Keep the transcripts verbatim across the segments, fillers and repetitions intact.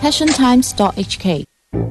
passion times dot h k。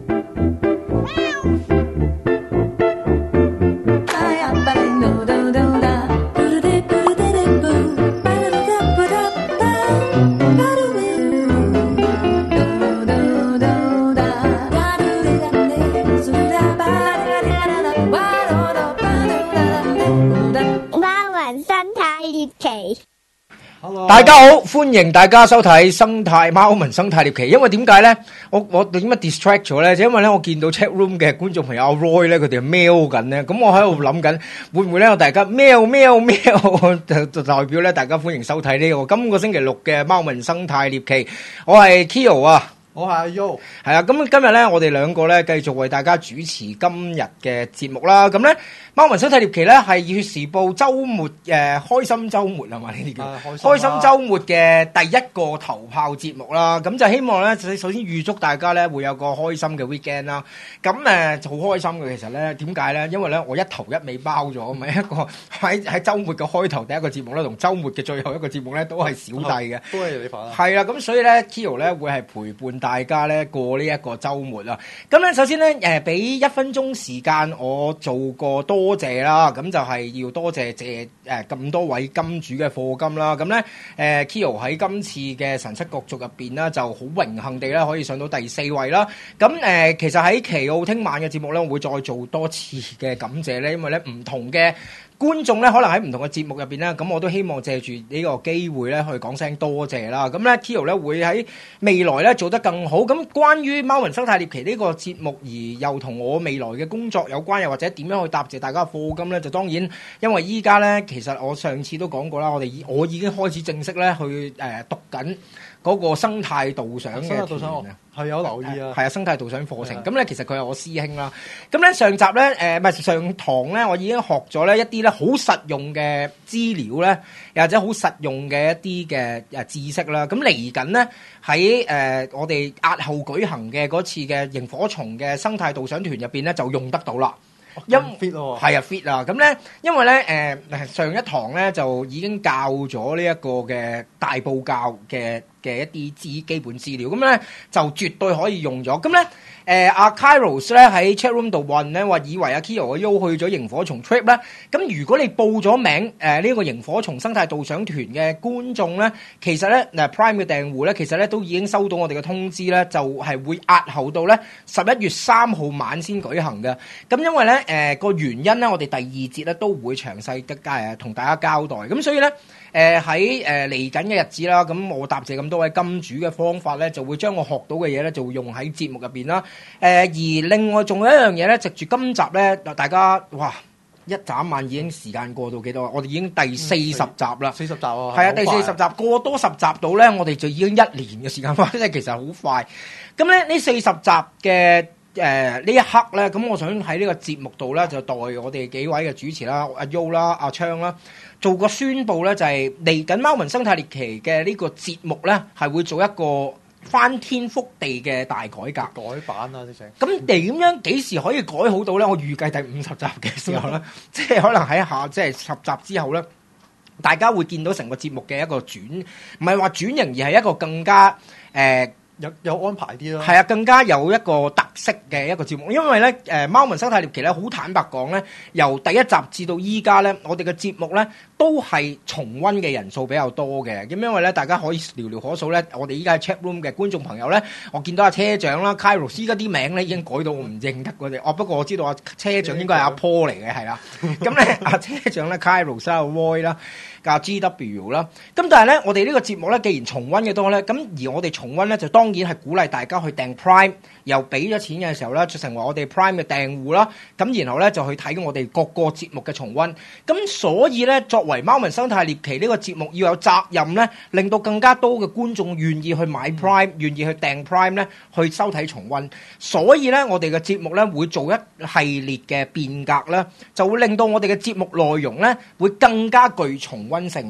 大家好，歡迎大家收睇生態貓文生態獵奇。因為點解咧？我我點解 distract 咗咧？就因為咧，我見到 chat room 嘅觀眾朋友阿 Roy 咧，佢哋喵緊咧。咁我喺度諗緊，會唔會咧？我大家喵喵喵，就就代表咧，大家歡迎收睇呢個今個星期六嘅貓文生態獵奇。我係 Kyo 啊。 我係阿 Yo， 係啊，咁今日咧，我哋兩個咧繼續為大家主持今日嘅節目啦。咁咧，貓文生態獵奇咧係熱血時報週末誒、呃、開心週末係嘛？呢啲叫、啊、開心週末嘅第一個頭炮節目啦。咁就希望咧，首先預祝大家咧會有個開心嘅 weekend 啦。咁誒好開心嘅，其實咧點解咧？因為咧我一頭一尾包咗，咪一個喺喺週末嘅開頭第一個節目咧，同週末嘅最後一個節目咧都係小弟嘅， 都係你份啦。 係啦，咁所以咧 Kyo 咧會係陪伴大家咧過呢一個週末啦。咁咧首先咧誒俾一分鐘時間我做個多謝啦，咁就係要多謝謝誒咁多位金主嘅課金啦。咁咧誒 Kyo 喺今次嘅神七角逐入邊啦，就好榮幸地咧可以上到第四位啦。咁誒、呃、其實喺奇奧聽晚嘅節目咧，我會再做多次嘅感謝咧，因為咧唔同嘅觀眾咧，可能喺唔同嘅節目入邊咧，咁我都希望借住呢個機會咧，去講聲多謝啦。咁咧 Kyo 咧會喺未來咧做得更好。咁關於貓文生態獵奇呢個節目，而又同我未來嘅工作有關，又或者點樣去答謝大家嘅課金咧，就當然因為依家咧，其實我上次都講過啦，我哋已我已經開始正式咧去誒、呃、讀緊嗰個生態導賞嘅團啊， 係有留意啊， 係啊，生態導賞課程。咁咧其實佢係我師兄啦。咁咧上集咧誒唔係上堂咧，我已經學咗咧一啲咧好實用嘅資料咧，又或者好實用嘅一啲嘅誒知識啦。咁嚟緊咧喺誒我哋押後舉行嘅嗰次嘅螢火蟲嘅生態導賞團入邊咧，就用得到啦。因 fit 喎，係啊 fit 啊，咁咧，因為咧誒上一堂咧就已經教咗呢一個嘅大埔教嘅嘅一啲資基本資料，咁咧就絕對可以用咗。咁咧誒阿 Kairos 咧喺 chat room 度問咧話，以為阿 Kyo 阿 Yo 去咗螢火蟲 trip 咧，咁如果你報咗名誒呢個螢火蟲生態導賞團嘅觀眾咧，其實咧嗱 Prime 嘅訂戶咧，其實咧都已經收到我哋嘅通知咧，就係會押後到咧十一月三號晚先舉行嘅。咁因為咧誒個原因咧，我哋第二節咧都會詳細嘅誒同大家交代。咁所以咧誒喺誒嚟緊嘅日子啦，咁我答謝咁多位金主嘅方法咧，就會將我學到嘅嘢咧，就會用喺節目入邊啦。誒而另外仲有一樣嘢咧，藉住今集咧，大家哇一眨眼已經時間過到幾多？我哋已經第四十集啦， 四十集啊， 係啊，第四十集過多十集到咧，我哋就已經一年嘅時間翻，即係其實好快。咁咧呢四十集嘅誒呢一刻咧，咁我想喺呢個節目度咧，就代我哋幾位嘅主持啦，阿 Yo 啦、阿昌啦，做個宣佈咧，就係嚟緊貓文生態獵奇嘅呢個節目咧，係會做一個翻天覆地嘅大改革， 改版啊！直情咁點樣幾時可以改好到咧？我預計第五十集嘅時候咧，即係可能喺下即係十集之後咧，大家會見到成個節目嘅一個轉，唔係話轉型，而係一個更加誒。呃有有安排啲咯， 係啊，更加有一個特色嘅一個節目。因為咧，誒貓文生態獵奇咧，好坦白講咧，由第一集至到依家咧，我哋嘅節目咧都係重溫嘅人數比較多嘅。咁因為咧，大家可以寥寥可數咧，我哋依家喺 chat room 嘅觀眾朋友咧，我見到阿車長啦、Kairos 依家啲名咧已經改到我唔認得嗰啲。哦，不過我知道阿車長應該係阿 Paul 嚟嘅，係啦。咁咧，阿車長咧 Kairos 啦、Roy 啦、加 G W 啦。咁但係咧，我哋呢個節目咧，既然重溫嘅多咧，咁而我哋重溫咧就當。當然係鼓勵大家去訂 Prime，又俾咗錢嘅時候咧，就成為我哋 Prime 嘅訂戶啦。咁然後咧就去睇我哋各個節目嘅重溫。咁所以咧，作為貓文生態獵奇呢個節目，要有責任咧，令到更加多嘅觀眾願意去買 Prime，願意去訂 Prime 咧，去收睇重溫。所以咧，我哋嘅節目咧會做一系列嘅變革啦，就會令到我哋嘅節目內容咧會更加具重溫性嘅。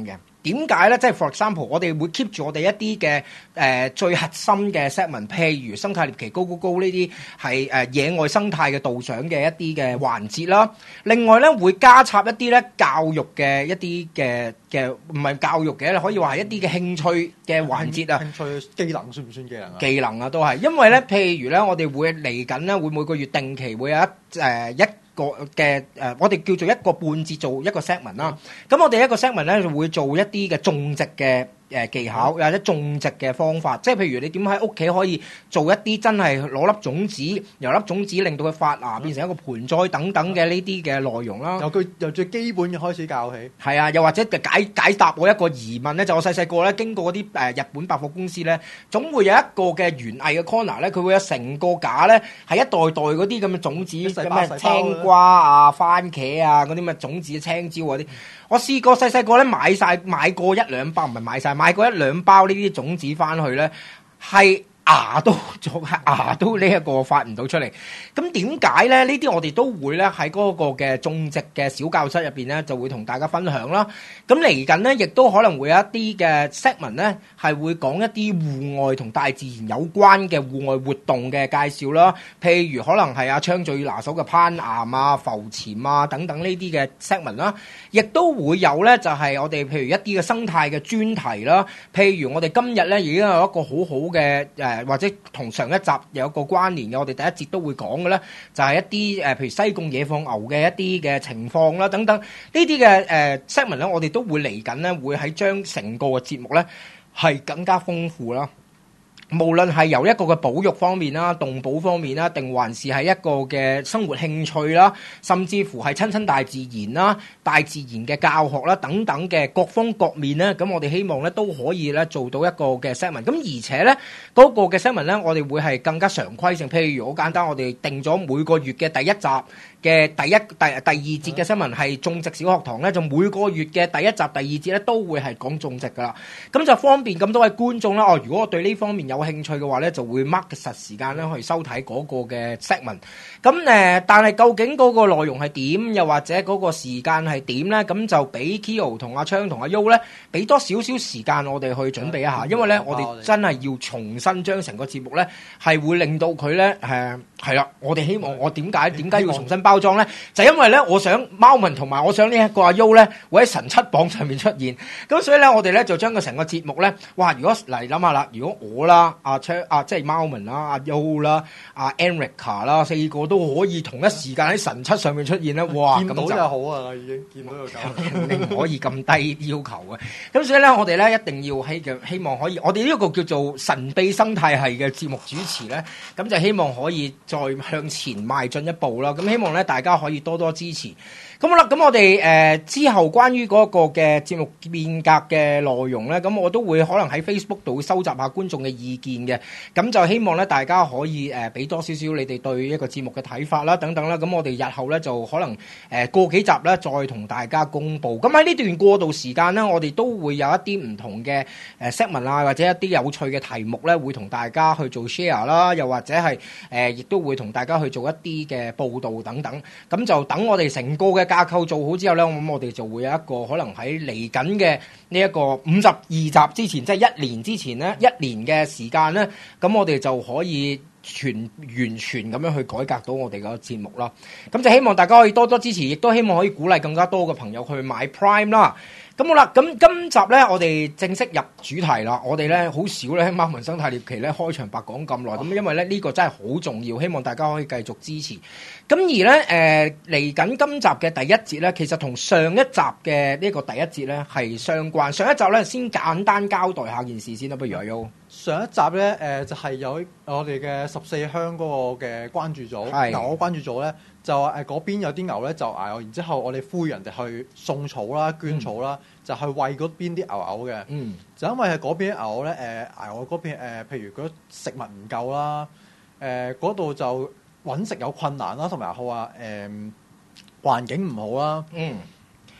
點解咧？即係 for example，我哋會 keep 住我哋一啲嘅誒最核心嘅 segment，譬如生態獵奇高高高呢啲係誒野外生態嘅導賞嘅一啲嘅環節啦。另外咧會加插一啲咧教育嘅一啲嘅嘅唔係教育嘅，可以話係一啲嘅興趣嘅環節啊。 興趣技能算唔算技能啊？ 技能啊，都係，因為咧，譬如咧，我哋會嚟緊咧，會每個月定期會有一誒、呃、一個嘅誒、呃，我哋叫做一個半節做一個 segment 啦。咁、嗯、我哋一個 segment 咧就會做一啲嘅種植嘅誒技巧，或者種植嘅方法，即係譬如你點喺屋企可以做一啲真係攞粒種子，由粒種子令到佢發芽變成一個盆栽等等嘅呢啲嘅內容啦。 由佢由最基本嘅開始教起。 係啊，又或者解解答我一個疑問咧，就我細細個咧經過嗰啲誒日本百貨公司咧，總會有一個嘅園藝嘅 corner 咧，佢會有成個架咧係一袋袋嗰啲咁嘅種子，咩青瓜啊、番茄啊嗰啲咩種子、青椒嗰啲。我試過細細個咧買晒買過一兩包，唔係買晒買過一兩包呢啲種子翻去咧，係牙都做牙都呢一個發唔到出嚟。咁點解咧？呢啲我哋都會咧喺嗰個嘅種植嘅小教室入邊咧，就會同大家分享啦。咁嚟緊咧，亦都可能會有一啲嘅 segment 咧，係會講一啲戶外同大自然有關嘅戶外活動嘅介紹啦。譬如可能係阿昌最拿手嘅攀岩啊、浮潛啊等等呢啲嘅 segment 啦，亦都會有咧就係我哋譬如一啲嘅生態嘅專題啦。譬如我哋今日咧已經有一個好好嘅誒，或者同上一集有一個關聯嘅，我哋第一節都會講嘅咧，就係一啲誒譬如西貢野放牛嘅一啲嘅情況啦，等等呢啲嘅誒 segment 咧，我哋都會嚟緊咧，會喺將成個嘅節目咧係更加豐富啦。無論係由一個嘅保育方面啦、動保方面啦，定還是係一個嘅生活興趣啦，甚至乎係親親大自然啦、大自然嘅教學啦等等嘅各方各面咧，咁我哋希望咧都可以咧做到一個嘅 segment。咁而且咧嗰個嘅 segment 咧，我哋會係更加常規性。譬如好簡單，我哋定咗每個月嘅第一集嘅第一第第二節嘅新聞係種植小學堂咧，就每個月嘅第一集、第二節咧都會係講種植噶啦。咁就方便咁多位觀眾啦。哦，如果我對呢方面有興趣嘅話咧，就會 mark 實時間咧去收睇嗰個嘅 segment。咁誒，但係究竟嗰個內容係點，又或者嗰個時間係點咧？咁就俾 Kyo 同阿昌同阿 Yo 咧，俾多少少時間我哋去準備一下，因為咧我哋真係要重新將成個節目咧係會令到佢咧誒係啦。我哋希望我點解點解要重新包裝咧？就因為咧，我想貓文同埋我想呢一個阿 Yo 咧會喺神七榜上面出現。咁所以咧，我哋咧就將個成個節目咧，哇！如果嚟諗下啦，如果我啦，阿昌啊，即係貓文啦，阿 Yo 啦，阿 Enrica 啦，四個都可以同一時間喺神七上面出現咧，哇！ 見到咁就就好啊，已經見到就夠。 你唔可以咁低要求嘅。咁所以咧，我哋咧一定要希嘅希望可以，我哋呢一個叫做神秘生態系嘅節目主持咧，咁就希望可以再向前邁進一步啦。咁希望咧大家可以多多支持。咁好啦，咁我哋誒、呃、之後關於嗰個嘅節目變革嘅內容咧，咁我都會可能喺 Facebook 度收集下觀眾嘅意見嘅，咁就希望咧大家可以誒俾、呃、多少少你哋對一個節目嘅睇法啦，等等啦，咁我哋日後咧就可能誒、呃、過幾集咧再同大家公佈。咁喺呢段過渡時間咧，我哋都會有一啲唔同嘅誒 segment啊，或者一啲有趣嘅題目咧，會同大家去做 share 啦，又或者係誒亦都會同大家去做一啲嘅報導等等。咁就等我哋成個嘅架構做好之後咧，咁我哋就會有一個可能喺嚟緊嘅呢一個五十二集之前，即係一年之前咧，一年嘅時間咧，咁我哋就可以全完全咁樣去改革到我哋個節目啦。咁就希望大家可以多多支持，亦都希望可以鼓勵更加多嘅朋友去買 Prime 啦。咁好啦，咁今集咧，我哋正式入主題啦。我哋咧好少咧喺貓文生態獵奇咧開場白講咁耐，咁因為咧呢個真係好重要，希望大家可以繼續支持。咁而咧誒嚟緊今集嘅第一節咧，其實同上一集嘅呢個第一節咧係相關。上一集咧先簡單交代下件事先啦，不如阿 Yo。 上一集咧誒、呃、就係、是、有我哋嘅十四鄉嗰個嘅關注組，牛關注組咧就誒嗰邊有啲牛咧就捱我，然之後我哋呼籲人哋去送草啦、捐草啦，嗯、就去餵嗰邊啲牛牛嘅。嗯，就因為係嗰邊牛咧誒捱我嗰邊誒、呃，譬如嗰食物唔夠啦，誒嗰度就揾食有困難啦，同埋好話誒環境唔好啦。 嗯。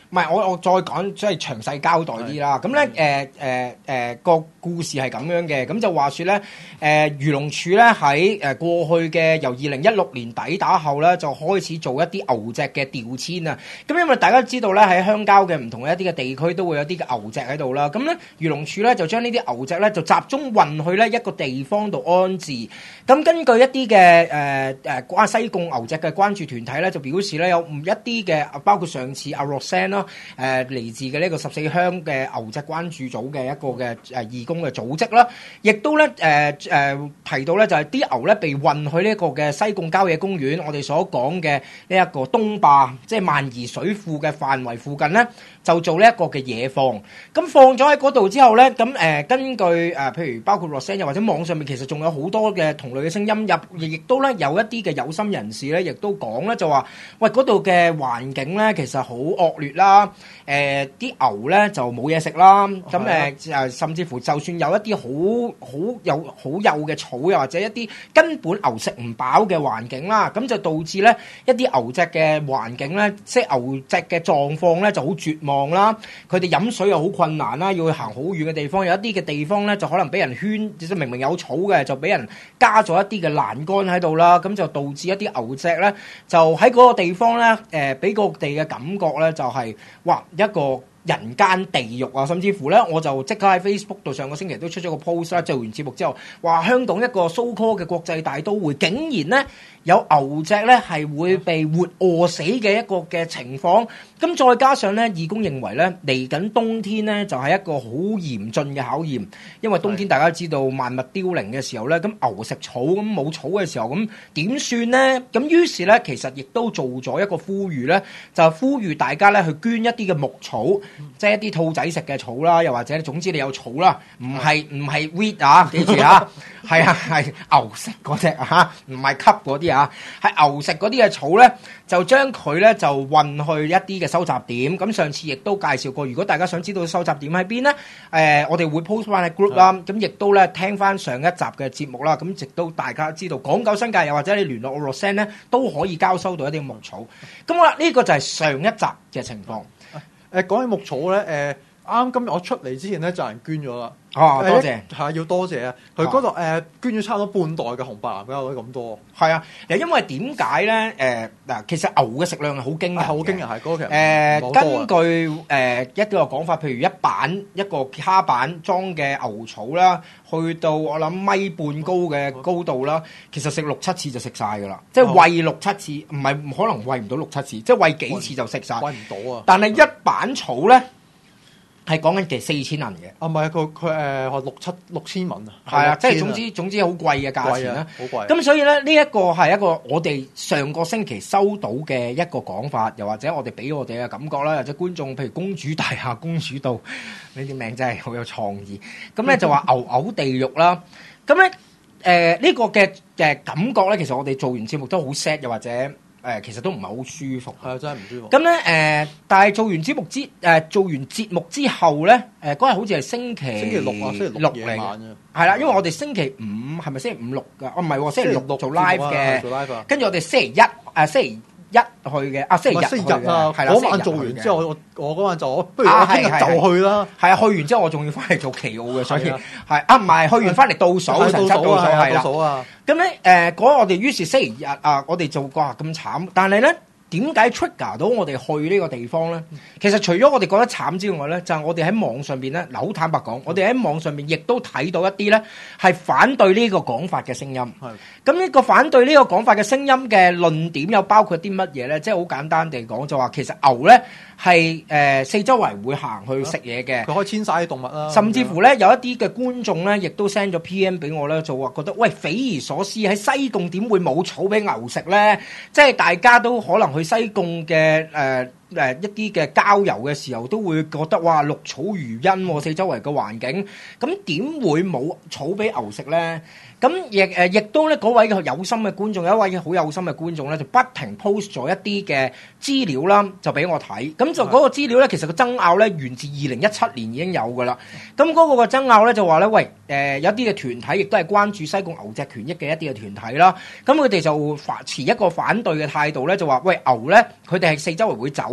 唔係，我我再講即係詳細交代啲啦。咁咧誒誒誒個故事係咁樣嘅，咁就話説咧誒漁農署咧喺誒過去嘅由二零一六年底打後咧，就開始做一啲牛隻嘅調遷啊。咁因為大家知道咧喺鄉郊嘅唔同嘅一啲嘅地區都會有啲嘅牛隻喺度啦。咁咧漁農署咧就將呢啲牛隻咧就集中運去咧一個地方度安置。咁根據一啲嘅誒誒關西貢牛隻嘅關注團體咧，就表示咧有唔一啲嘅包括上次阿 Rosanne 啦。誒嚟自嘅呢個十四鄉嘅牛隻關注組嘅一個嘅誒義工嘅組織啦，亦都咧誒誒提到咧就係啲牛咧被運去呢一個嘅西貢郊野公園，我哋所講嘅呢一個東壩，即係萬宜水庫嘅範圍附近咧，就做呢一個嘅野放。咁放咗喺嗰度之後咧，咁誒根據誒譬如包括 Rosanne 又或者網上面其實仲有好多嘅同類嘅聲音入，亦都咧有一啲嘅有心人士咧，亦都講咧就話，喂嗰度嘅環境咧其實好惡劣啦。誒啲、呃、牛咧就冇嘢食啦，咁誒誒甚至乎就算有一啲好好有好幼嘅草，又或者一啲根本牛食唔飽嘅環境啦，咁就導致咧一啲牛隻嘅環境咧，即係牛隻嘅狀況咧就好絕望啦。佢哋飲水又好困難啦，要去行好遠嘅地方，有一啲嘅地方咧就可能俾人圈，即係明明有草嘅，就俾人加咗一啲嘅欄杆喺度啦，咁就導致一啲牛隻咧就喺嗰個地方咧誒俾個地嘅感覺咧就係、是、哇〜一個人間地獄啊，甚至乎咧，我就即刻喺 Facebook 度上個星期都出咗個 post 啦，做完節目之後，話香港一個 so called 嘅國際大都會，竟然咧有牛隻咧係會被活餓死嘅一個嘅情況。咁再加上咧，義工認為咧嚟緊冬天咧就係一個好嚴峻嘅考驗，因為冬天大家知道萬物凋零嘅時候咧，咁牛食草咁冇草嘅時候，咁點算咧？咁於是咧，其實亦都做咗一個呼籲咧，就係呼籲大家咧去捐一啲嘅牧草。即係一啲兔仔食嘅草啦，又或者總之你有草啦，唔係唔係 weed 啊，記住啊，係啊係牛食嗰隻啊，唔係吸嗰啲啊，係牛食嗰啲嘅草咧，就將佢咧就運去一啲嘅收集點。咁上次亦都介紹過，如果大家想知道收集點喺邊咧，誒、呃、我哋會 post 翻喺 group 啦，咁亦都咧聽翻上一集嘅節目啦，咁亦都大家知道港九新界又或者你聯絡我 Rosanne 咧都可以交收到一啲牧草。咁好啦，呢、這個就係上一集嘅情況。 誒講起牧草咧，誒啱今日我出嚟之前咧就有人捐咗啦。 哦，多謝， 係要多謝啊！佢嗰度誒捐咗差唔多半袋嘅紅白藍膠咁多。係啊，因為點解咧？誒嗱，其實牛嘅食量係好驚人嘅， 好驚人係嗰個其實。 誒根據誒一個講法，譬如一板一個卡板裝嘅牛草啦，去到我諗米半高嘅高度啦，其實食六七次就食晒㗎啦。即係餵六七次，唔係唔可能餵唔到六七次，即係餵幾次就食晒。 餵唔到啊！ 但係一板草咧。係講緊嘅四千銀嘅， 啊唔係佢佢誒六七六千蚊啊， 係啊，即係總之總之好貴嘅價錢啦， 好貴。 咁所以咧呢一個係一個我哋上個星期收到嘅一個講法，又或者我哋俾我哋嘅感覺啦，或者觀眾譬如公主大廈、公主道呢啲名真係好有創意。咁咧就話牛牛地獄啦，咁咧誒呢個嘅嘅感覺咧，其實我哋做完節目都好 sad，又或者。誒、呃、其實都唔係好舒服， 係啊，真係唔舒服。 咁咧誒，但係做完節目之誒、呃、做完節目之後咧，誒嗰日好似係星期星期六啊，星期六夜晚嘅， 係啦，因為我哋星期五係咪星期五六㗎？哦唔係，星期六做 live 嘅，做 live 跟住我哋星期一誒、呃、星期一去嘅，啊星期日去嘅，係啦， 嗰晚做完之後，我我嗰晚就不如我聽日就去啦。 係啊，去完之後我仲要翻嚟做旗澳嘅，所以係啊唔係去完翻嚟倒數，成七倒數係啦。咁咧誒嗰日我哋於是星期日啊，我哋做哇咁慘，但係咧。點解 trigger 到我哋去呢個地方咧？其實除咗我哋覺得慘之外咧，就係、是、我哋喺網上邊咧，嗱好坦白講，我哋喺網上邊亦都睇到一啲咧係反對呢個講法嘅聲音。係咁呢個反對呢個講法嘅聲音嘅論點又包括啲乜嘢咧？即係好簡單地講，就話其實牛咧係誒四周圍會行去食嘢嘅， 佢可以遷徙啲動物啦。 甚至乎咧有一啲嘅觀眾咧，亦都 send 咗 P M 俾我咧，就話覺得喂匪夷所思，喺西貢點會冇草俾牛食咧？即係大家都可能去西貢嘅誒誒一啲嘅郊遊嘅時候，都會覺得哇綠草如茵，四周圍嘅環境，咁點會冇草俾牛食咧？咁亦誒亦都咧嗰位嘅有心嘅觀眾，有一位好有心嘅觀眾咧，就不停 post 咗一啲嘅資料啦，就俾我睇。咁就嗰個資料咧，其實個爭拗咧源自二零一七年已經有噶啦。咁嗰個嘅爭拗咧就話咧，喂誒、呃、有啲嘅團體亦都係關注西貢牛隻權益嘅一啲嘅團體啦。咁佢哋就反持一個反對嘅態度咧，就話喂牛咧佢哋係四周圍會走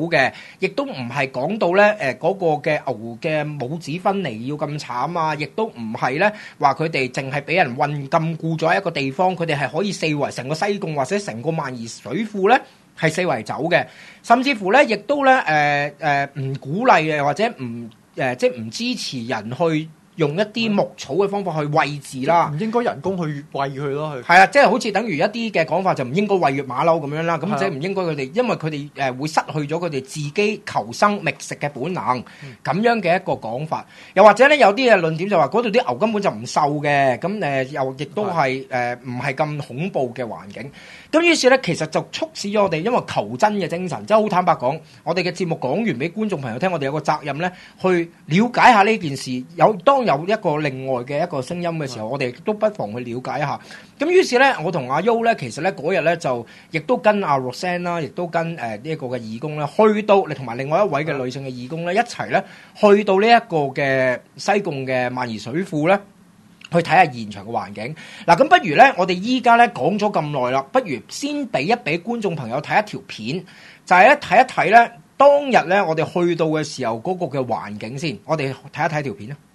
嘅，亦都唔係講到咧誒嗰個嘅牛嘅母子分離要咁慘啊，亦都唔係咧話佢哋淨係俾人困禁錮咗喺一個地方，佢哋係可以四圍成個西貢或者成個萬宜水庫咧係四圍走嘅，甚至乎咧亦都咧誒誒唔鼓勵嘅或者唔誒、呃、即係唔支持人去用一啲牧草嘅方法去餵飼啦， 唔應該人工去餵佢咯， 係啊，即係好似等於一啲嘅講法就唔應該餵養馬騮咁樣啦，咁即係唔應該佢哋，因為佢哋誒會失去咗佢哋自己求生覓食嘅本能，咁、嗯、樣嘅一個講法。又或者咧有啲嘅論點就話嗰度啲牛根本就唔瘦嘅，咁誒又亦都係誒唔係咁恐怖嘅環境。咁於是咧其實就促使咗我哋，因為求真嘅精神，即係好坦白講，我哋嘅節目講完俾觀眾朋友聽，我哋有個責任咧去了解下呢件事。有當有一個另外嘅一個聲音嘅時候，我哋都不妨去了解一下。咁於是咧，我同阿 Yo 咧，其實咧嗰日咧就亦都跟阿 Rosanne 啦，亦都跟誒呢一個嘅義工咧，去到你同埋另外一位嘅女性嘅義工咧，一齊咧去到呢一個嘅西貢嘅萬宜水庫咧，去睇下現場嘅環境。嗱，咁不如咧，我哋依家咧講咗咁耐啦，不如先俾一俾觀眾朋友睇一條片，就係咧睇一睇咧當日咧我哋去到嘅時候嗰個嘅環境先。我哋睇一睇條片啊！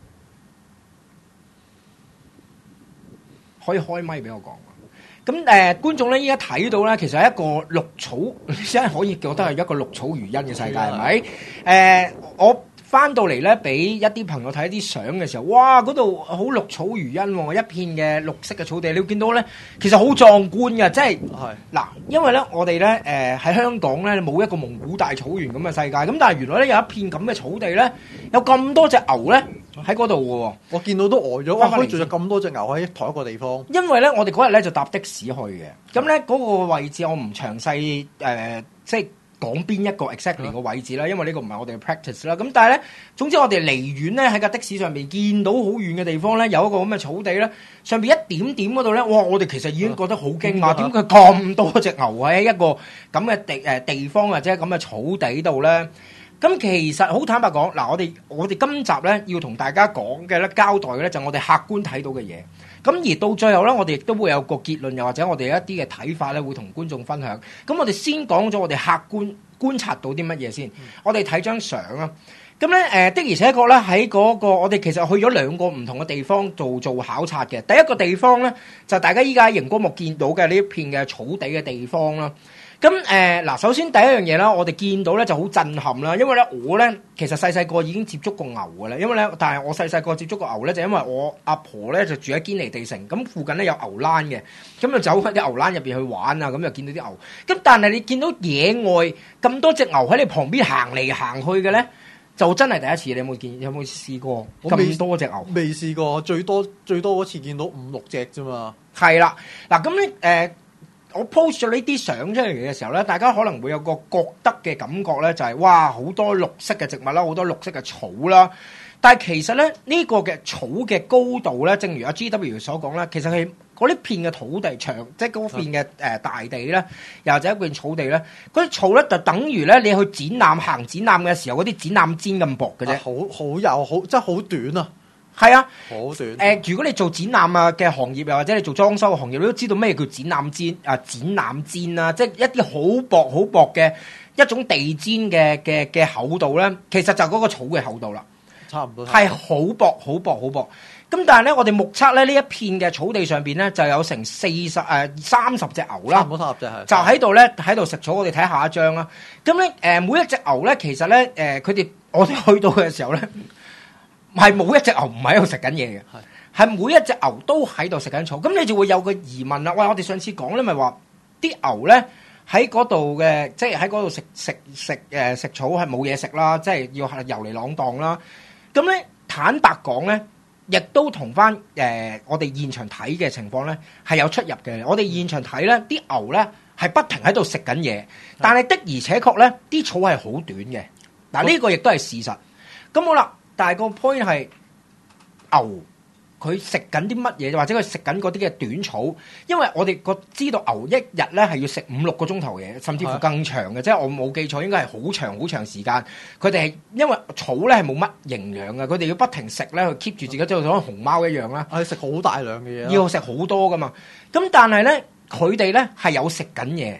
可以開咪俾我講。咁誒、呃、觀眾咧依家睇到咧，其實係一個綠草，真係可以覺得係一個綠草如茵嘅世界，係咪？誒、呃，我翻到嚟咧，俾一啲朋友睇一啲相嘅時候，哇！嗰度好綠草如茵喎，一片嘅綠色嘅草地，你會見到咧，其實好壯觀嘅，即係嗱，因為咧我哋咧誒喺香港咧冇一個蒙古大草原咁嘅世界，咁但係原來咧有一片咁嘅草地咧，有咁多隻牛咧。喺嗰度嘅喎，我見到都呆咗。哇！可以仲有咁多隻牛喺同一個地方。因為咧，我哋嗰日咧就搭的士去嘅。咁咧嗰個位置我唔詳細誒、呃，即係講邊一個 exactly 個位置啦。因為呢個唔係我哋嘅 practice 啦。咁但係咧，總之我哋離遠咧喺架的士上面見到好遠嘅地方咧，有一個咁嘅草地咧，上邊一點點嗰度咧，哇！我哋其實已經覺得好驚訝，點解咁多隻牛喺一個咁嘅地誒地方或者咁嘅草地度咧？咁其實好坦白講，嗱，我哋我哋今集咧要同大家講嘅咧交代嘅咧就係我哋客觀睇到嘅嘢。咁而到最後咧，我哋亦都會有個結論，又或者我哋一啲嘅睇法咧，會同觀眾分享。咁我哋先講咗我哋客觀觀察到啲乜嘢先。嗯、我哋睇張相啊。咁咧誒的而且確咧喺嗰個我哋其實去咗兩個唔同嘅地方做做考察嘅。第一個地方咧就大家依家喺熒光幕見到嘅呢一片嘅草地嘅地方啦。咁誒嗱，首先第一樣嘢啦，我哋見到咧就好震撼啦，因為咧我咧其實細細個已經接觸過牛嘅啦，因為咧但係我細細個接觸過牛咧，就因為我阿婆咧就住喺堅尼地城，咁附近咧有牛欄嘅，咁就走喺啲牛欄入邊去玩啊，咁就見到啲牛。咁但係你見到野外咁多隻牛喺你旁邊行嚟行去嘅咧，就真係第一次。你有冇見？有冇試過咁多隻牛？ 未試過，最多最多嗰次見到五六隻啫嘛。 係啦，嗱咁咧誒。呃我 post 咗呢啲相出嚟嘅時候咧，大家可能會有個覺得嘅感覺咧，就係哇好多綠色嘅植物啦，好多綠色嘅草啦。但係其實咧呢個嘅草嘅高度咧，正如阿 G W 所講啦，其實係嗰啲片嘅土地長，即係嗰片嘅誒大地咧，又或者一片草地咧，嗰啲草咧就等於咧你去展覽行展覽嘅時候嗰啲展覽氈咁薄嘅啫， 好好幼好，真係好短啊！ 係啊， 好短。誒、 呃，如果你做展覽啊嘅行業，又或者你做裝修嘅行業，你都知道咩叫展覽氈啊？展覽氈啊，即係一啲好薄好薄嘅一種地氈嘅嘅嘅厚度咧，其實就係嗰個草嘅厚度啦。 差唔多。係好薄好薄好薄。咁但係咧，我哋目測咧呢一片嘅草地上邊咧，就有成四十誒三十隻牛啦。 差唔多三十隻係。 就喺度咧喺度食草。我哋睇下一張啦。咁咧誒，每一隻牛咧，其實咧誒，佢、呃、哋我哋去到嘅時候咧。係冇一隻牛唔喺度食緊嘢嘅，係每一隻牛都喺度食緊草。咁你就會有個疑問啦。喂，我哋上次講咧，咪話啲牛咧喺嗰度嘅，即係喺嗰度食食食誒食草係冇嘢食啦，即係要係遊嚟浪蕩啦。咁咧坦白講咧，亦都同翻誒我哋現場睇嘅情況咧係有出入嘅。我哋現場睇咧，啲牛咧係不停喺度食緊嘢，但係的而且確咧啲草係好短嘅。嗱，呢個亦都係事實。咁好啦。但係個 point 係牛佢食緊啲乜嘢，或者佢食緊嗰啲嘅短草，因為我哋個知道牛一日咧係要食五六個鐘頭嘢，甚至乎更長嘅，即係我冇記錯應該係好長好長時間。佢哋係因為草咧係冇乜營養嘅，佢哋要不停食咧去 keep 住自己，即係好似熊貓一樣啦。 係食好大量嘅嘢， 要食好多噶嘛。咁但係咧佢哋咧係有食緊嘢。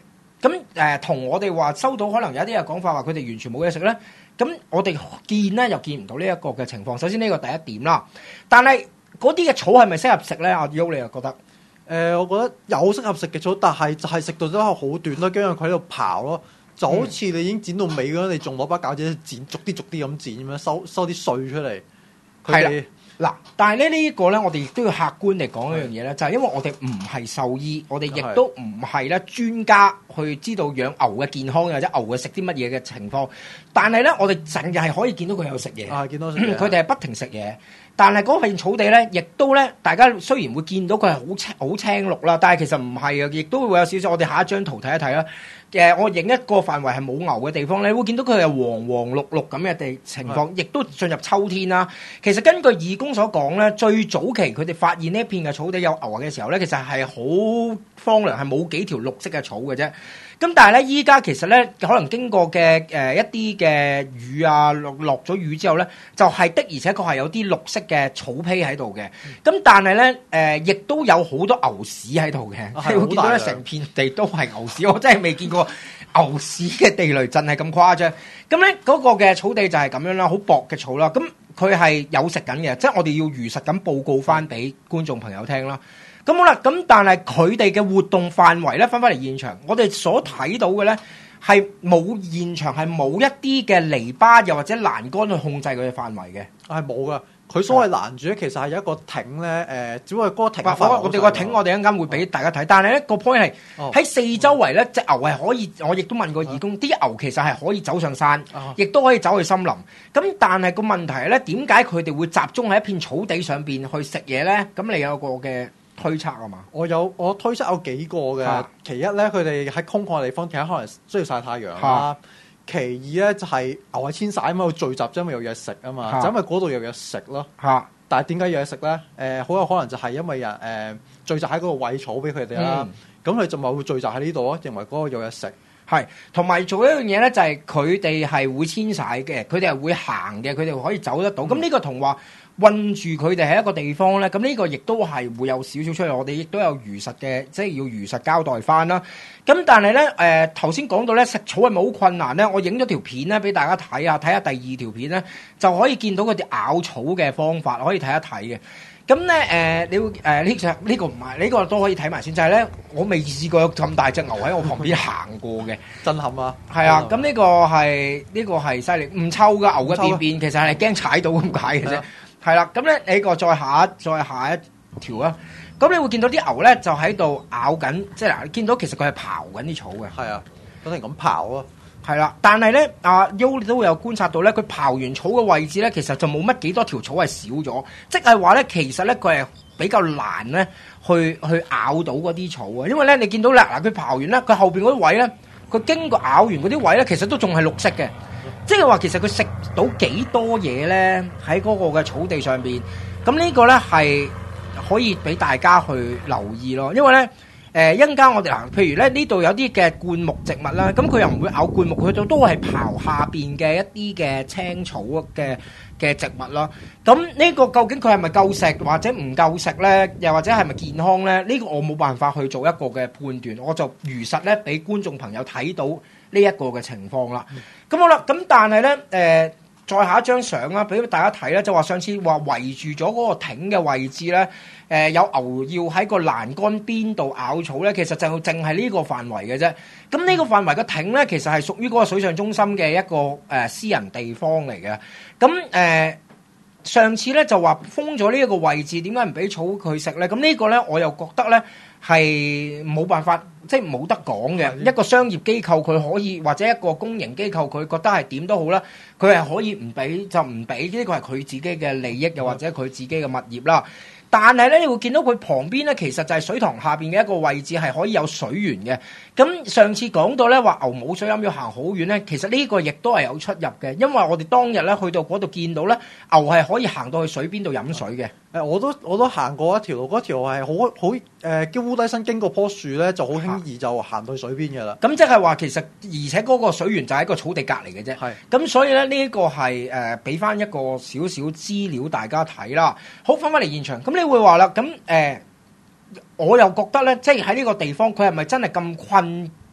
咁誒同我哋話收到可能有一啲嘅講法話佢哋完全冇嘢食咧，咁我哋見咧又見唔到呢一個嘅情況。首先呢個第一點啦，但係嗰啲嘅草係咪適合食咧？阿 U 你又覺得？誒、 呃，我覺得有適合食嘅草，但係就係食到咗好短咯，跟住佢喺度刨咯，就好似你已經剪到尾嗰陣，你仲攞把鉸剪剪，逐啲逐啲咁剪咁樣收收啲碎出嚟。 係啦。嗱，但係咧呢一個咧，我哋亦都要客觀地講一樣嘢咧，就係因為我哋唔係獸醫，我哋亦都唔係咧專家去知道養牛嘅健康或者牛嘅食啲乜嘢嘅情況。但係咧，我哋淨係可以見到佢有食嘢， 啊，見到食嘢， 佢哋係不停食嘢。但係嗰片草地咧，亦都咧，大家雖然會見到佢係好青好青綠啦，但係其實唔係啊，亦都會有少少。我哋下一張圖睇一睇啦。誒，我影一個範圍係冇牛嘅地方咧，你會見到佢係黃黃綠綠咁嘅地情況，亦都進入秋天啦。其實根據義工所講咧，最早期佢哋發現呢一片嘅草地有牛嘅時候咧，其實係好荒涼，係冇幾條綠色嘅草嘅啫。咁但係咧，依家其實咧，可能經過嘅誒、呃、一啲嘅雨啊，落落咗雨之後咧，就係、是、的而且確係有啲綠色嘅草坯喺度嘅。咁、嗯、但係咧，誒、呃、亦都有好多牛屎喺度嘅，啊、你會見到咧成片地都係牛屎，我真係未見過牛屎嘅地雷陣係咁誇張。咁咧嗰個嘅草地就係咁樣啦，好薄嘅草啦。咁佢係有食緊嘅，即係我哋要如實咁報告翻俾觀眾朋友聽啦。咁好啦，咁但係佢哋嘅活動範圍咧，翻返嚟現場，我哋所睇到嘅咧係冇現場係冇一啲嘅籬笆又或者欄杆去控制佢嘅範圍嘅，係冇噶。佢所謂攔住咧，其實係有一個艇咧，誒、呃，只不過嗰個艇。 我我哋個艇，我哋一陣間會俾大家睇。但係咧個 point 係喺四周圍咧，隻牛係可以，我亦都問過義工，啲、哦、牛其實係可以走上山，亦、哦、都可以走去森林。咁但係個問題係咧，點解佢哋會集中喺一片草地上邊去食嘢咧？咁你有個嘅推測啊嘛？ 我有我推測有幾個嘅、啊。其一咧，佢哋喺空曠嘅地方，其實可能需要曬太陽啦。啊、其二咧就係、是、牛係遷徙啊嘛，聚集因為有嘢食啊嘛，就因為嗰度有嘢食咯。嚇、啊！但係點解有嘢食咧？誒、呃，好有可能就係因為人誒、呃、聚集喺嗰度餵草俾佢哋啦。咁佢就咪會聚集喺呢度咯，認為嗰個有嘢食。 係，同埋做一樣嘢咧，就係佢哋係會遷徙嘅，佢哋係會行嘅，佢哋可以走得到。咁、嗯、呢個同話困住佢哋喺一個地方咧，咁呢個亦都係會有少少出嚟。我哋亦都有如實嘅，即係要如實交代翻啦。咁但係咧，誒頭先講到咧食草係咪好困難咧？我影咗條片咧俾大家睇下，睇下第二條片咧就可以見到佢哋咬草嘅方法，可以睇一睇嘅。咁咧誒，你會誒呢隻呢個唔係呢個都可以睇埋先，就係、是、咧我未試過有咁大隻牛喺我旁邊行過嘅， 震撼啊！ 係啊，咁呢個係呢、這個係犀利，唔臭噶牛嘅便便，其實係驚踩到咁解嘅啫。係啦，咁咧你個再下一再下一條啊，咁你會見到啲牛咧就喺度咬緊，即係嗱，你見到其實佢係刨緊啲草嘅。 係啊，不停咁刨咯。 係啦，但係咧，阿 U 都會有觀察到咧，佢刨完草嘅位置咧，其實就冇乜幾多條草係少咗，即係話咧，其實咧佢係比較難咧去去咬到嗰啲草啊，因為咧你見到啦，嗱佢刨完咧，佢後邊嗰啲位咧，佢經過咬完嗰啲位咧，其實都仲係綠色嘅，即係話其實佢食到幾多嘢咧喺嗰個嘅草地上邊，咁呢個咧係可以俾大家去留意咯，因為咧。誒一陣間我哋嗱，譬如咧呢度有啲嘅灌木植物啦，咁佢又唔會咬灌木，佢都都係刨下邊嘅一啲嘅青草嘅嘅植物啦。咁呢個究竟佢係咪夠食或者唔夠食咧？又或者係咪健康咧？呢個我冇辦法去做一個嘅判斷，我就如實咧俾觀眾朋友睇到呢一個嘅情況啦。咁好啦，咁但係咧誒。再下一張相啦，俾大家睇咧，就話上次話圍住咗嗰個艇嘅位置咧，誒、呃、有牛要喺個欄杆邊度咬草咧，其實就淨係呢個範圍嘅啫。咁呢個範圍嘅艇咧，其實係屬於嗰個水上中心嘅一個誒、呃、私人地方嚟嘅。咁誒、呃、上次咧就話封咗呢一個位置，點解唔俾草佢食咧？咁呢個咧我又覺得咧係冇辦法。即係冇得講嘅，一個商業機構佢可以，或者一個公營機構佢覺得係點都好啦，佢係可以唔俾就唔俾，呢個係佢自己嘅利益，又或者佢自己嘅物業啦。但係咧，你會見到佢旁邊咧，其實就係水塘下邊嘅一個位置係可以有水源嘅。咁上次講到咧話牛冇水飲要行好遠咧，其實呢個亦都係有出入嘅，因為我哋當日咧去到嗰度見到咧，牛係可以行到去水邊度飲水嘅。誒，我都我都行過一條路，嗰條係好好誒，叫烏低身經過棵樹咧，就好輕易就行到去水邊嘅啦。咁即係話其實，而且嗰個水源就喺個草地隔離嘅啫。係。咁所以咧，呢一個係誒俾翻一個少少資料大家睇啦。好，翻返嚟現場，咁你會話啦，咁誒、呃，我又覺得咧，即係喺呢個地方，佢係咪真係咁困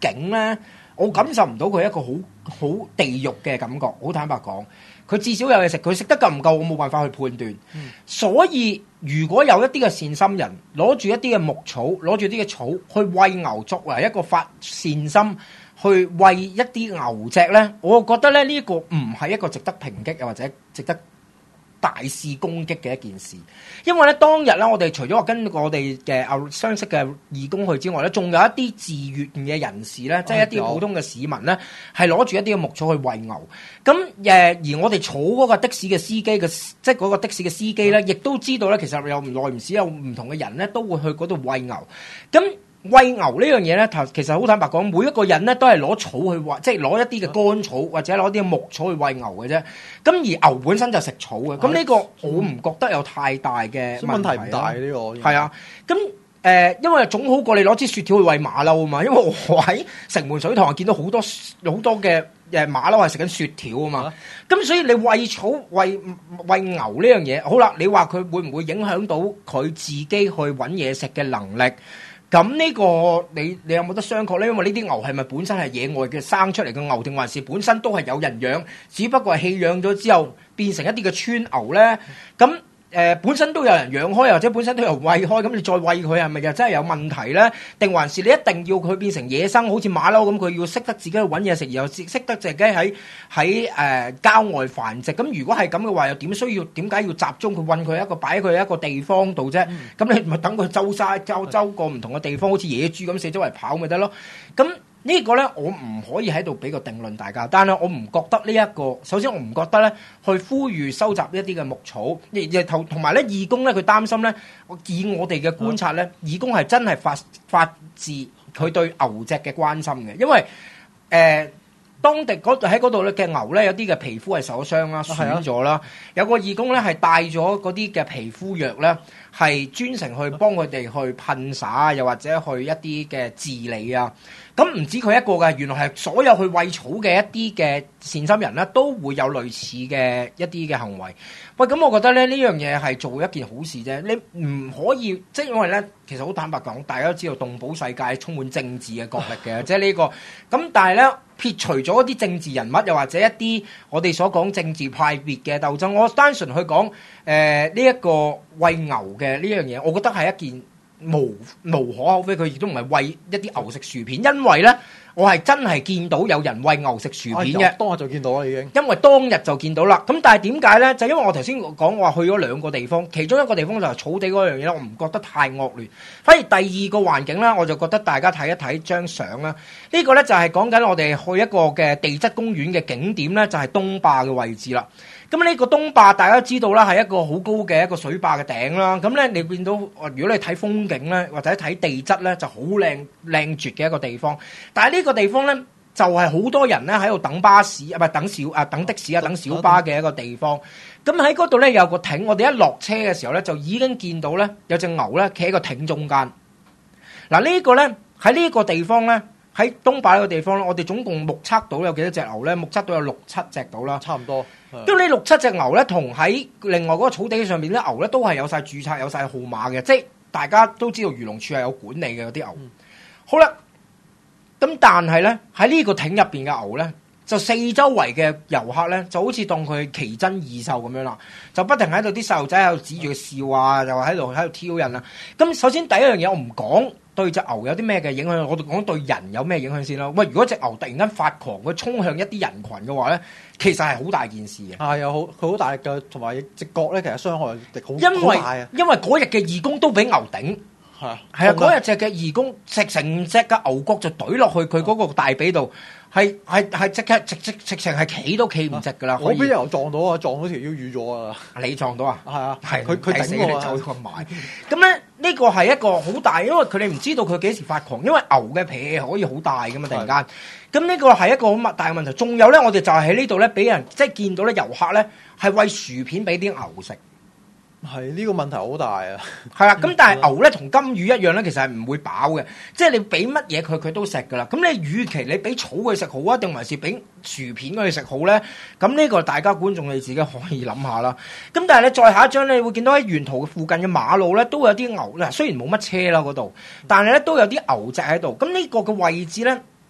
景咧，我感受唔到佢一個好好地獄嘅感覺。好坦白講，佢至少有嘢食，佢食得夠唔夠，我冇辦法去判斷。嗯、所以如果有一啲嘅善心人攞住一啲嘅牧草，攞住啲嘅草去餵牛，作為一個發善心去餵一啲牛隻咧，我覺得咧呢、這個唔係一個值得抨擊又或者值得大肆攻擊嘅一件事，因為咧當日咧，我哋除咗話跟我哋嘅牛相識嘅義工去之外咧，仲有一啲自願嘅人士咧，即係一啲普通嘅市民咧，係攞住一啲嘅牧草去餵牛。咁誒，而我哋坐嗰個的士嘅司機嘅，即係嗰個的士嘅司機咧，亦都知道咧，其實有唔耐唔少有唔同嘅人咧，都會去嗰度餵牛。咁餵牛呢樣嘢咧，其實好坦白講，每一個人咧都係攞草去餵，即係攞一啲嘅乾草或者攞啲嘅牧草去餵牛嘅啫。咁而牛本身就食草嘅，咁呢個我唔覺得有太大嘅問題。問題唔大呢個。係啊，咁誒、呃，因為總好過你攞支雪條去餵馬騮啊嘛。因為我喺城門水塘見到好多好多嘅誒馬騮係食緊雪條啊嘛。咁、啊、所以你餵草餵餵牛呢樣嘢，好啦，你話佢會唔會影響到佢自己去揾嘢食嘅能力？咁呢個你你有冇得商榷咧？因為呢啲牛係咪本身係野外嘅生出嚟嘅牛，定還是本身都係有人養，只不過係棄養咗之後變成一啲嘅村牛咧？咁誒、呃、本身都有人養開，或者本身都有人餵開，咁你再餵佢係咪又真係有問題咧？定還是你一定要佢變成野生，好似馬騮咁，佢要識得自己去揾嘢食，然後識得自己喺喺誒郊外繁殖？咁如果係咁嘅話，又點需要點解要集中佢韞佢一個擺佢一個地方度啫？咁、嗯、你咪等佢周晒周周過唔同嘅地方，好似野豬咁四周圍跑咪得咯？咁呢個咧，我唔可以喺度俾個定論大家，但係我唔覺得呢、這、一個，首先我唔覺得咧，去呼籲收集一啲嘅牧草，亦亦同同埋咧，義工咧佢擔心咧，以我哋嘅觀察咧，義工係真係發發自佢對牛隻嘅關心嘅，因為誒、呃、當地嗰度喺嗰度咧嘅牛咧，有啲嘅皮膚係受咗傷啦、損咗啦，有個義工咧係帶咗嗰啲嘅皮膚藥咧，係專程去幫佢哋去噴灑，又或者去一啲嘅治理啊。咁唔止佢一個嘅，原來係所有去餵草嘅一啲嘅善心人咧，都會有類似嘅一啲嘅行為。喂，咁我覺得咧呢樣嘢係做一件好事啫。你唔可以，即係因為咧，其實好坦白講，大家都知道動保世界充滿政治嘅角力嘅，即係呢個。咁但係咧，撇除咗一啲政治人物，又或者一啲我哋所講政治派別嘅鬥爭，我單純去講誒呢一個餵牛嘅呢樣嘢，我覺得係一件無無可厚非，佢亦都唔係餵一啲牛食薯片，因為咧我係真係見到有人餵牛食薯片嘅，當日就見到啦已經。因為當日就見到啦，咁但係點解咧？就因為我頭先講我話去咗兩個地方，其中一個地方就係草地嗰樣嘢咧，我唔覺得太惡劣。反而第二個環境咧，我就覺得大家睇一睇張相啦。呢個咧就係講緊我哋去一個嘅地質公園嘅景點咧，就係東壩嘅位置啦。咁呢個東壩大家都知道啦，係一個好高嘅一個水壩嘅頂啦。咁咧你見到，如果你睇風景咧，或者睇地質咧，就好靚靚絕嘅一個地方。但係呢個地方咧，就係好多人咧喺度等巴士啊，唔係等小啊等的士啊，等小巴嘅一個地方。咁喺嗰度咧有個艇，我哋一落車嘅時候咧，就已經見到咧有隻牛咧企喺個艇中間。嗱呢個咧喺呢個地方咧。喺東壩呢個地方咧，我哋總共目測到有幾多隻牛咧？目測到有六七隻到啦，差唔多。咁呢六七隻牛咧，同喺另外嗰個草地上面啲牛咧，都係有晒註冊、有晒號碼嘅，即係大家都知道漁農處係有管理嘅嗰啲牛。嗯、好啦，咁但係咧喺呢個艇入邊嘅牛咧，就四周圍嘅遊客咧，就好似當佢奇珍異獸咁樣啦，就不停喺度啲細路仔喺度指住佢笑啊，又話喺度喺度挑釁啊。咁首先第一樣嘢我唔講。對隻牛有啲咩嘅影響？我哋講對人有咩影響先啦。喂，如果隻牛突然間發狂，佢衝向一啲人群嘅話咧，其實係好大件事嘅。係有好佢好大力嘅，同埋隻角咧，其實傷害力好好大啊。因為嗰日嘅義工都俾牛頂，係啊，係啊，嗰日隻嘅義工食成隻嘅牛角就懟落去佢嗰個大髀度。係係係即刻直直直情係企都企唔直噶啦！我俾牛撞到啊，撞到條腰瘀咗啊！你撞到啊？係啊，係佢佢頂我走咁埋。咁咧呢個係一個好大，因為佢哋唔知道佢幾時發狂，因為牛嘅脾氣可以好大噶嘛，突然間。咁呢個係一個好大嘅問題。仲有咧，我哋就係喺呢度咧，俾人即係見到咧遊客咧係餵薯片俾啲牛食。係呢個問題好大啊！係啦，咁但係牛咧同金魚一樣咧，其實係唔會飽嘅，即係你俾乜嘢佢，佢都食噶啦。咁你與其你俾草佢食好啊，定還是俾薯片佢食好咧？咁呢個大家觀眾你自己可以諗下啦。咁但係咧，再下一張咧，你會見到喺沿途附近嘅馬路咧，都有啲牛咧。雖然冇乜車啦嗰度，但係咧都有啲牛隻喺度。咁呢個嘅位置咧，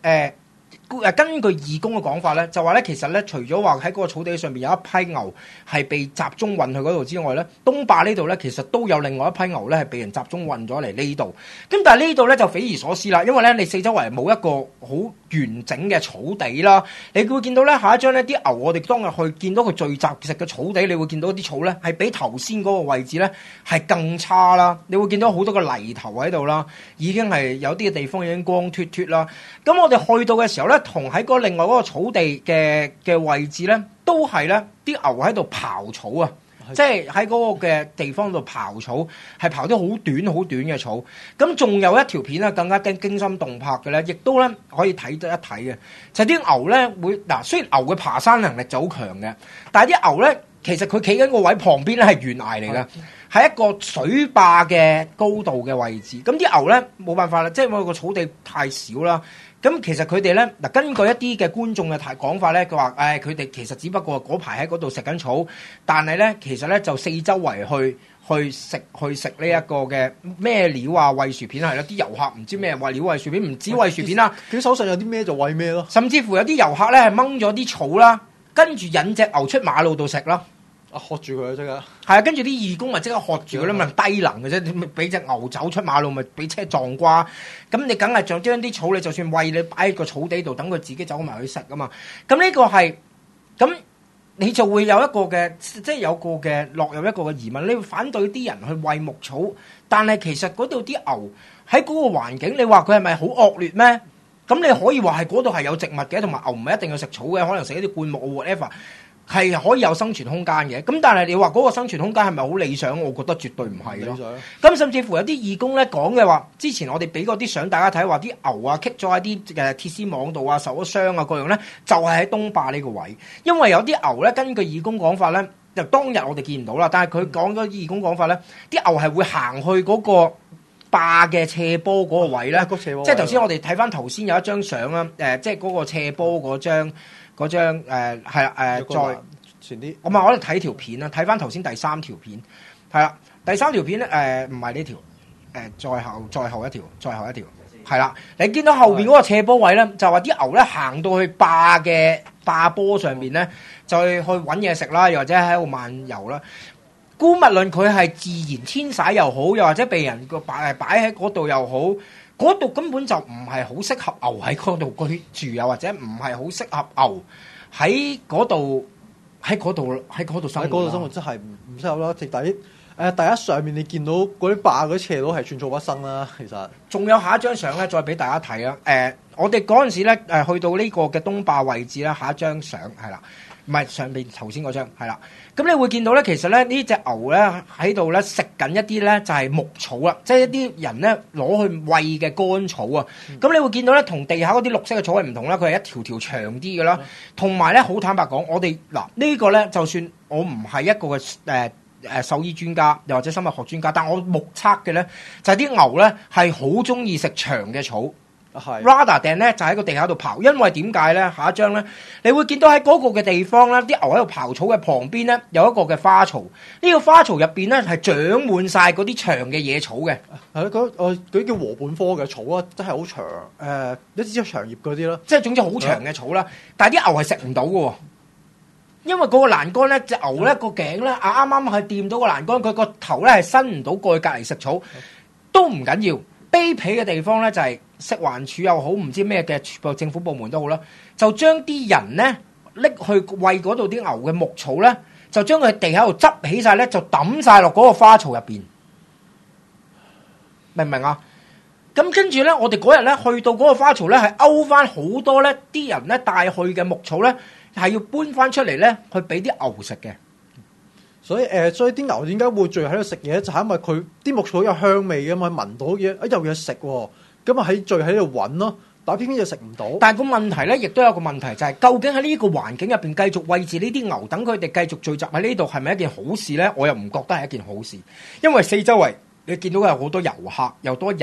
誒。誒根據義工嘅講法咧，就話咧其實咧，除咗話喺嗰個草地上面有一批牛係被集中運去嗰度之外咧，東壩呢度咧其實都有另外一批牛咧係被人集中運咗嚟呢度。咁但係呢度咧就匪夷所思啦，因為咧你四周圍冇一個好完整嘅草地啦，你會見到咧下一張呢啲牛，我哋當日去見到佢聚集食嘅草地，你會見到啲草咧係比頭先嗰個位置咧係更差啦。你會見到好多個泥頭喺度啦，已經係有啲嘅地方已經光脫脫啦。咁我哋去到嘅時候咧，同喺嗰另外嗰個草地嘅嘅位置咧，都係咧啲牛喺度刨草啊！即係喺嗰個嘅地方度刨草，係刨啲好短好短嘅草。咁仲有一條片咧，更加驚驚心動魄嘅咧，亦都咧可以睇得一睇嘅，就係啲牛咧會嗱，雖然牛嘅爬山能力就好強嘅，但係啲牛咧其實佢企緊個位旁邊咧係懸崖嚟嘅，係一個水壩嘅高度嘅位置。咁啲牛咧冇辦法啦，即係因為個草地太少啦。咁其實佢哋咧嗱，根據一啲嘅觀眾嘅講法咧，佢話誒佢哋其實只不過嗰排喺嗰度食緊草，但係咧其實咧就四周圍去去食去食呢一個嘅咩料啊，餵薯片係啦，啲遊客唔知咩餵料餵薯片，唔止餵薯片啦， 佢手上有啲咩就餵咩咯， 甚至乎有啲遊客咧係掹咗啲草啦，跟住引隻牛出馬路度食啦。 啊！喝住佢啊！即刻係啊，跟住啲義工咪即刻喝住佢啦，咪低能嘅啫，俾隻牛走出馬路咪俾車撞瓜，咁你梗係將將啲草，你就算餵你擺喺個草地度，等佢自己走埋去食啊嘛。咁呢個係咁，你就會有一個嘅，即係有個嘅落入一個嘅疑問，你會反對啲人去餵牧草，但係其實嗰度啲牛喺嗰個環境，你話佢係咪好惡劣咩？咁你可以話係嗰度係有植物嘅，同埋牛唔係一定要食草嘅，可能食一啲灌木 whatever。係可以有生存空間嘅，咁但係你話嗰個生存空間係咪好理想？我覺得絕對唔係咯。咁甚至乎有啲義工咧講嘅話，之前我哋俾嗰啲相大家睇，話啲牛啊棘咗喺啲誒鐵絲網度啊，受咗傷啊，各樣咧就係喺東壩呢個位，因為有啲牛咧根據義工講法咧，就當日我哋見唔到啦，但係佢講咗義工講法咧，啲牛係會行去嗰個壩嘅斜坡嗰個位咧，即係頭先我哋睇翻頭先有一張相啦，誒即係嗰個斜坡嗰張。嗰張誒係啦誒，再前啲，我咪我哋睇條片啦，睇翻頭先第三條片，係啦，第三條片咧誒唔係呢條，誒、呃、再後再後一條，再後一條，係啦，你見到後邊嗰個斜坡位咧，就話啲牛咧行到去壩嘅壩坡上邊咧，就去去揾嘢食啦，又或者喺度漫遊啦。姑勿論佢係自然遷徙又好，又或者被人個擺擺喺嗰度又好。嗰度根本就唔係好適合牛喺嗰度居住啊，或者唔係好適合牛喺嗰度喺嗰度喺嗰度生活。喺嗰度生活真係唔唔適合啦。直底誒、呃、第一上面你見到嗰啲壩嗰啲斜路係寸草不生啦。其實仲有下一張相咧，再俾大家睇啊。誒、呃，我哋嗰陣時咧誒去到呢個嘅東壩位置咧，下一張相係啦。唔係上邊頭先嗰張係啦，咁你會見到咧，其實咧呢隻牛咧喺度咧食緊一啲咧就係牧草啦，即係一啲人咧攞去餵嘅乾草啊。咁、嗯、你會見到咧，同地下嗰啲綠色嘅草係唔同啦，佢係一條條長啲嘅啦。同埋咧，好坦白講，我哋嗱、這個、呢個咧，就算我唔係一個嘅誒誒獸醫專家，又或者生物學專家，但我目測嘅咧就係、是、啲牛咧係好中意食長嘅草。係 rather than 咧就喺個地下度刨，因為點解咧？下一張咧，你會見到喺嗰個嘅地方咧，啲牛喺度刨草嘅旁邊咧，有一個嘅花槽。呢、這個花槽入邊咧係長滿晒嗰啲長嘅野草嘅。係咯，嗰啲叫禾本科嘅草啊，真係好長。誒、呃，一支長葉嗰啲咯，即係總之好長嘅草啦。但係啲牛係食唔到嘅，因為嗰個欄杆咧，隻牛咧個頸咧啊啱啱係掂到個欄杆，佢個頭咧係伸唔到過去隔離食草，都唔緊要。卑鄙嘅地方咧就係、是、食環署又好，唔知咩嘅政府部門都好啦，就將啲人咧拎去餵嗰度啲牛嘅牧草咧，就將佢地喺度執起晒咧，就抌晒落嗰個花槽入邊，明唔明啊？咁跟住咧，我哋嗰日咧去到嗰個花槽咧，係勾翻好多咧啲人咧帶去嘅牧草咧，係要搬翻出嚟咧，去俾啲牛食嘅。所以誒、呃，所以啲牛點解會聚喺度食嘢？就係、是、因為佢啲牧草有香味嘅嘛，聞到嘢，啊有嘢食喎，咁啊喺聚喺度揾咯，但偏偏就食唔到。但係個問題咧，亦都有個問題，就係、是、究竟喺呢個環境入邊繼續餵住呢啲牛，等佢哋繼續聚集喺呢度，係咪一件好事咧？我又唔覺得係一件好事，因為四周圍你見到有好多遊客，又多人，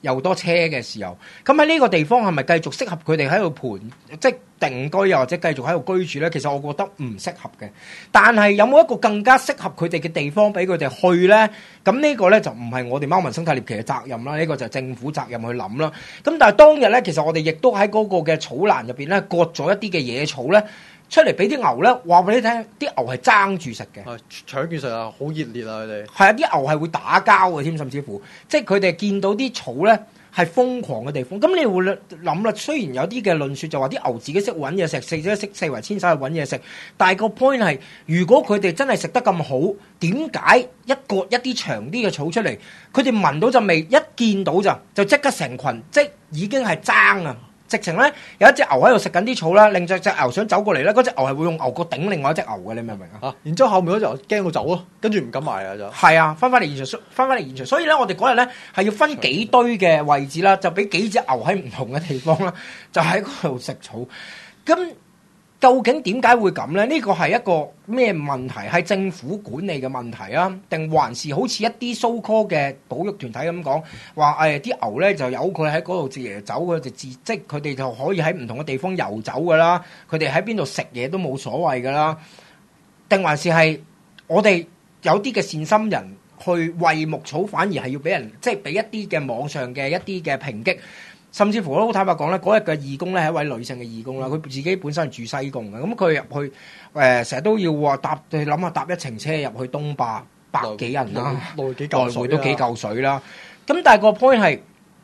又多車嘅時候，咁喺呢個地方係咪繼續適合佢哋喺度盤即係定居又或者繼續喺度居住咧？其實我覺得唔適合嘅。但係有冇一個更加適合佢哋嘅地方俾佢哋去咧？咁呢個咧就唔係我哋貓民生態獵奇嘅責任啦，呢個就係政府責任去諗啦。咁但係當日咧，其實我哋亦都喺嗰個嘅草欄入邊咧割咗一啲嘅野草咧出嚟俾啲牛咧，話俾你聽，啲牛係爭住食嘅， 搶住食啊，好熱烈啊佢哋。 係啊，啲牛係會打交嘅添，甚至乎即係佢哋見到啲草咧係瘋狂嘅地方。咁你會諗啦，雖然有啲嘅論説就話啲牛自己識揾嘢食，四隻識四圍遷徙去揾嘢食，但係個 point 係，如果佢哋真係食得咁好，點解一割一啲長啲嘅草出嚟，佢哋聞到陣味，一見到就就即刻成群，即已經係爭啊！直情咧有一隻牛喺度食緊啲草啦，另隻隻牛想走過嚟咧，嗰隻牛係會用牛角頂另外一隻牛嘅，你明唔明啊？啊！ 然之後後面嗰隻牛驚到走咯，跟住唔敢埋啊就。係啊，翻返嚟現場，翻返嚟現場，所以咧我哋嗰日咧係要分幾堆嘅位置啦，就俾幾隻牛喺唔同嘅地方啦，就喺嗰度食草。咁究竟點解會咁咧？呢個係一個咩問題？係政府管理嘅問題啊？定還是好似一啲 so call 嘅保育團體咁講，話誒啲牛咧就由佢喺嗰度自爺走，佢就自即係佢哋就可以喺唔同嘅地方遊走噶啦，佢哋喺邊度食嘢都冇所謂噶啦？定還是係我哋有啲嘅善心人去餵牧草，反而係要俾人即係俾一啲嘅網上嘅一啲嘅抨擊？甚至乎我好坦白講咧，嗰日嘅義工咧係一位女性嘅義工啦，佢自己本身係住西貢嘅，咁佢入去誒成日都要話搭，你諗下搭一程車入去東壩百幾人啦， 來回幾嚿水， 來回都幾嚿水啦。咁但係個 point 係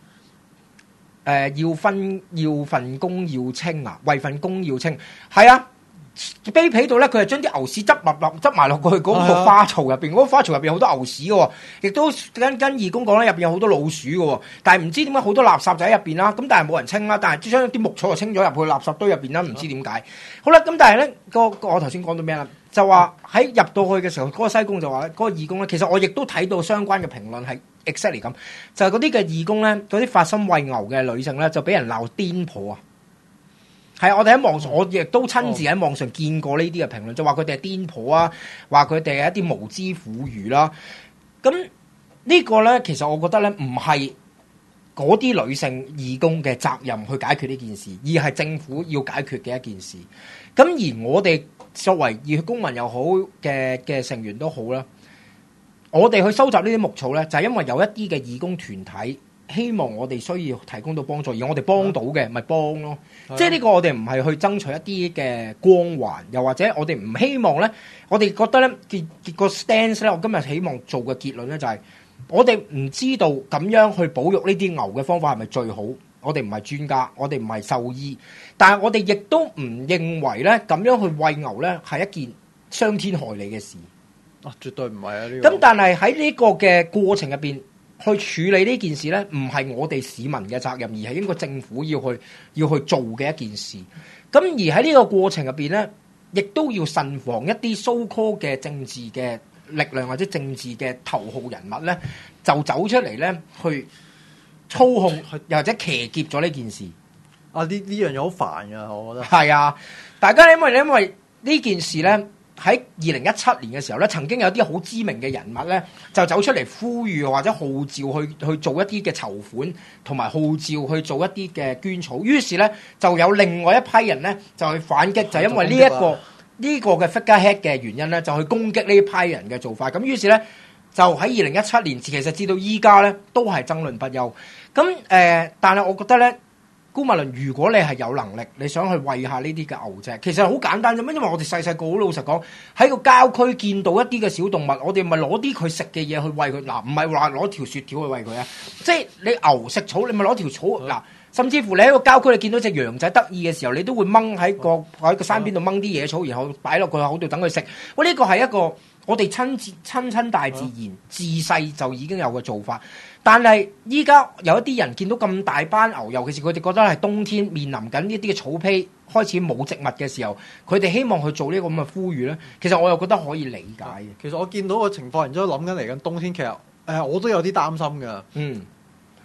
誒要分要份工要清啊，為份工要清，係啊。卑鄙到咧，佢係將啲牛屎執埋落執埋落去嗰個花槽入邊，嗰個花槽入邊好多牛屎嘅喎，亦都跟跟義工講咧，入邊有好多老鼠嘅喎，但係唔知點解好多垃圾就喺入邊啦，咁但係冇人清啦，但係將啲木草就清咗入去垃圾堆入邊啦，唔知點解。好啦，咁但係咧個個我頭先講到咩啦？就話喺入到去嘅時候，嗰個西貢就話咧，嗰個義工咧，其實我亦都睇到相關嘅評論係 exactly 咁，就係嗰啲嘅義工咧，嗰啲發心餵牛嘅女性咧，就俾人鬧癲婆啊！係，我哋喺網上，我亦都親自喺網上見過呢啲嘅評論，就話佢哋係癲婆啊，話佢哋係一啲無知婦孺啦。咁呢個咧，其實我覺得咧，唔係嗰啲女性義工嘅責任去解決呢件事，而係政府要解決嘅一件事。咁而我哋作為熱血公民又好嘅嘅成員都好啦，我哋去收集呢啲牧草咧，就係因為有一啲嘅義工團體。希望我哋需要提供到幫助，而我哋幫到嘅咪幫咯。即係呢個我哋唔係去爭取一啲嘅光環，又或者我哋唔希望咧，我哋覺得咧結結個 stance 咧，我今日希望做嘅結論咧就係、是，我哋唔知道咁樣去保育呢啲牛嘅方法係咪最好？我哋唔係專家，我哋唔係獸醫，但係我哋亦都唔認為咧咁樣去餵牛咧係一件傷天害理嘅事。 啊，絕對唔係啊！呢個咁但係喺呢個嘅過程入邊。去處理呢件事咧，唔係我哋市民嘅責任，而係應該政府要去要去做嘅一件事。咁而喺呢個過程入邊咧，亦都要慎防一啲 so call 嘅政治嘅力量或者政治嘅頭號人物咧，就走出嚟咧去操控又或者騎劫咗呢件事。 啊！呢呢樣嘢好煩㗎，我覺得。係啊，大家因為因為呢件事咧。喺二零一七年嘅時候咧，曾經有啲好知名嘅人物咧，就走出嚟呼籲或者號召去去做一啲嘅籌款，同埋號召去做一啲嘅捐草。於是咧，就有另外一批人咧就去反擊，就因為呢、這、一個呢、這個嘅 figurehead 嘅原因咧，就去攻擊呢一批人嘅做法。咁於是咧，就喺二零一七年，其實至到依家咧，都係爭論不休。咁誒、呃，但係我覺得咧。姑勿論，如果你係有能力，你想去餵下呢啲嘅牛隻，其實好簡單啫嘛。因為我哋細細個好老實講，喺個郊區見到一啲嘅小動物，我哋咪攞啲佢食嘅嘢去餵佢。嗱，唔係話攞條雪條去餵佢啊，即係你牛食草，你咪攞條草嗱。甚至乎你喺個郊區，你見到隻羊仔得意嘅時候，你都會掹喺個喺個山邊度掹啲野草，然後擺落佢口度等佢食。喂，呢個係一個我哋親自親親大自然自細就已經有嘅做法。但係依家有一啲人見到咁大班牛，尤其是佢哋覺得係冬天面臨緊呢啲嘅草坯開始冇植物嘅時候，佢哋希望去做呢個咁嘅呼籲咧。其實我又覺得可以理解嘅。 其實我見到個情況，然之後諗緊嚟緊冬天，其實誒、呃、我都有啲擔心㗎。 嗯，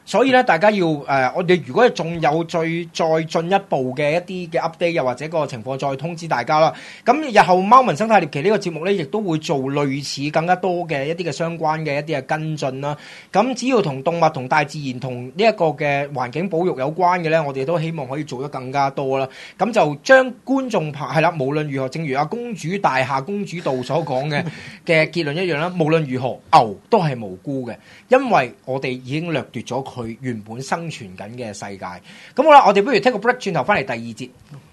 所以咧，大家要誒、呃，我哋如果仲有再再進一步嘅一啲嘅 update，又或者個情況再通知大家啦。咁日後貓民生態獵奇呢個節目咧，亦都會做類似更加多嘅一啲嘅相關嘅一啲嘅跟進啦。咁只要同動物、同大自然、同呢一個嘅環境保育有關嘅咧，我哋都希望可以做得更加多啦。咁就將觀眾朋係啦，無論如何，正如阿公主大廈公主道所講嘅嘅結論一樣啦，無論如何，牛都係無辜嘅，因為我哋已經掠奪咗佢原本生存緊嘅世界。咁好啦，我哋不如聽個 break，轉頭翻嚟第二節。